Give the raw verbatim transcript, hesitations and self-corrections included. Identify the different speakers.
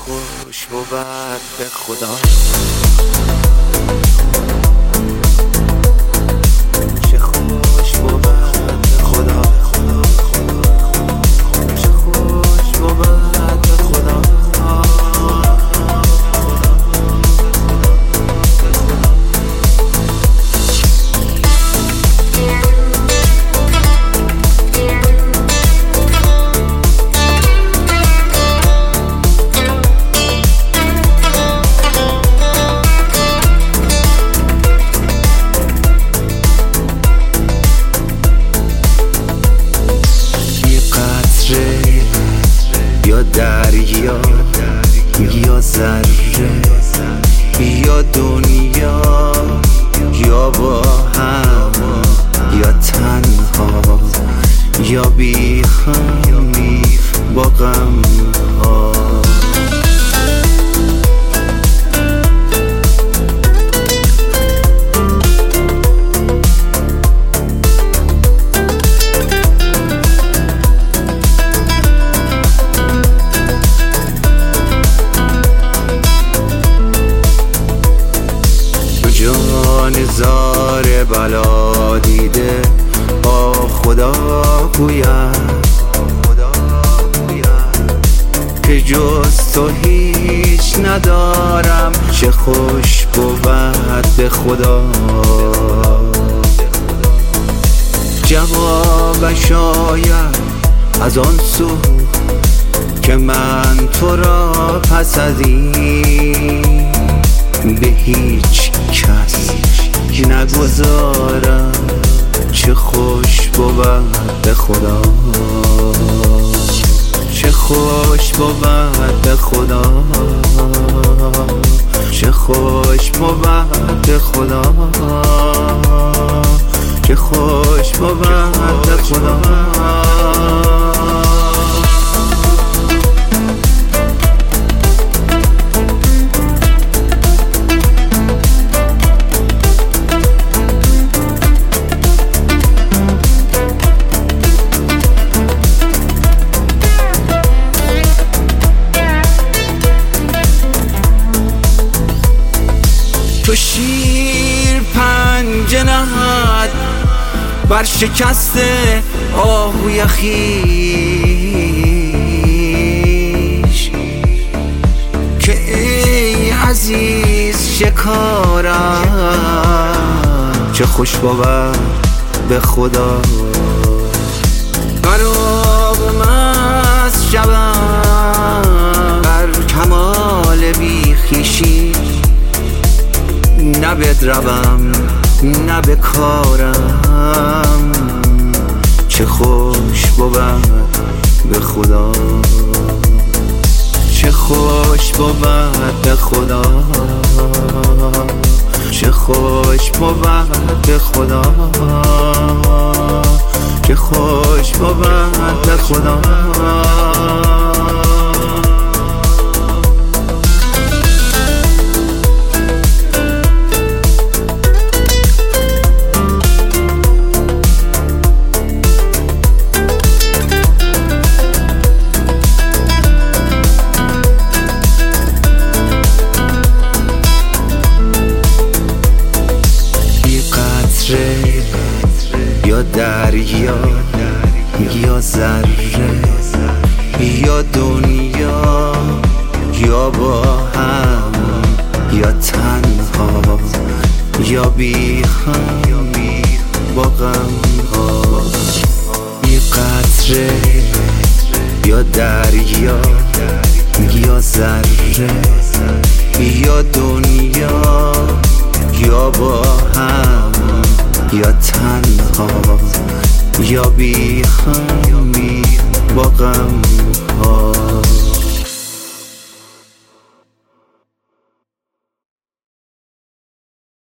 Speaker 1: خوش بود به خدا، چه خوش بود به خدا، چه خوش بود به خدا. یا دریا یا ذره یا دنیا، یا با هم یا تنها، یا بی هم با غم ها. نزار بلا دیده با خدا گوید که جز تو هیچ ندارم، چه خوش بود به خدا. جوابش آید از آن سو که من تو را پس از این به هیچ کس نگذارم، چه خوش بود به خدا، چه خوش بود به خدا، چه خوش بود به خدا، چه خوش بود به خدا. تو شیر پنجه نهد بر شکست آهوی خویش، که ای عزیز شکارم، چه خوش بود به خدا. برآب مست شوم بر کمال بی خویشی، نه بدروم نه بکارم، چه خوش بود به خدا، چه خوش بود به خدا، چه خوش بود به خدا، چه خوش بود به خدا. یا دریا یا ذره یا دنیا، یا با هم یا تنها، یا بی هم با غم ها. یه قطره یا دریا یا ذره یا دنیا، یا با هم یا تنها، یا بی هم